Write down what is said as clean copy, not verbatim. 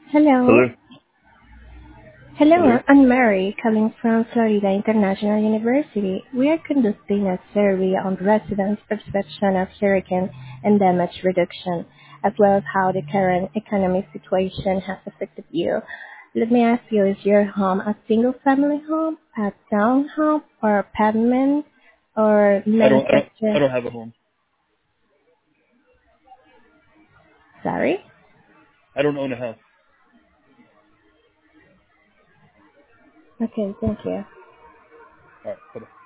Hello. Hello? Hello? Hello, I'm Mary, calling from Florida International University. We are conducting a survey on residents' perception of hurricane and damage reduction, as well as how the current economic situation has affected you. Let me ask you, is your home a single-family home, a townhome, or apartment, or I don't I don't I manufactured? don't have a home. Sorry? I don't own a house. Okay, thank you. All right. Bye-bye.